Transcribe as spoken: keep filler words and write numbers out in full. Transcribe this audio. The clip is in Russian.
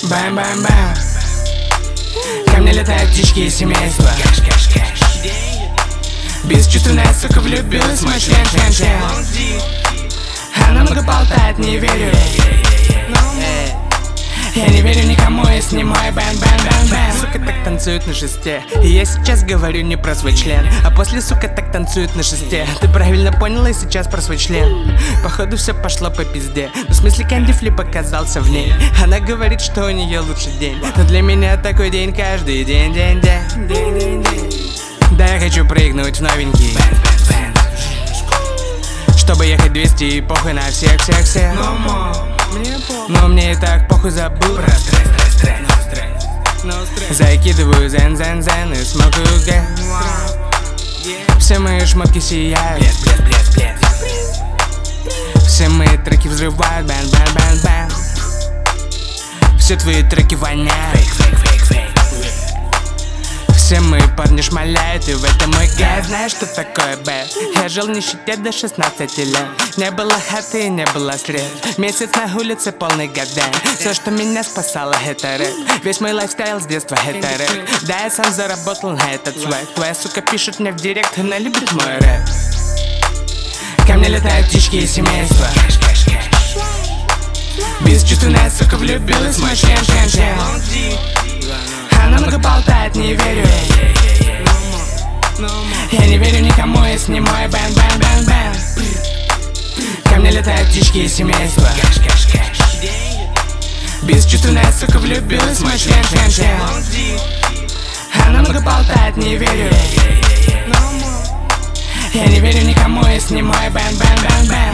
Бэм-бэм-бэм. Ко мне летают птички из семейства. Бесчувственная сука влюбилась в мой член, член, член. Она много болтает, не верю. Я не верю никому, и снимаю бэм-бэм-бэм-бэм. Сука так танцует на шесте. И я сейчас говорю не про свой член, а после сука так танцует на шесте. Ты правильно поняла и сейчас про свой член. Походу все пошло по пизде. Ну в смысле Кэнди Флип оказался в ней. Она говорит, что у нее лучший день. Но для меня такой день каждый день, день, день, день, день, день. Да, я хочу прыгнуть в новенький, чтобы ехать двести и похуй на всех, всех, всех. Но мне и так похуй, забыл про стресс, стресс, стресс. Закидываю зен, зен, зен и смокаю гэ. Все мои шмотки сияют, блеск, блеск, блеск, блеск. Все мои треки взрывают, бэн, бэн, бэн, бэн. Все твои треки воняют, фейк, фейк, фейк, фейк. Все мои парни шмаляют, и в этом мой кайф. Знаешь, что такое бэд? Я жил в нищете до шестнадцати лет. Не было хаты и не было средств. Месяц на улице полный гадань. Все, что меня спасало, это рэп. Весь мой лайфстайл с детства, это рэп. Да, я сам заработал на этот свайп. Твоя сука пишет мне в директ, она любит мой рэп. Ко мне летают птички из семейства. Бесчувственная сука влюбилась в мой член, член, член. Она много болтает, не верю. Я не верю никому, и снимаю бэм-бэм-бэм-бэм. Ко мне летают птички из семейства. Бесчувственная сука влюбилась в мой член, член, член. Она много болтает, не верю. Я не верю никому, и снимаю бэм-бэм-бэм-бэм.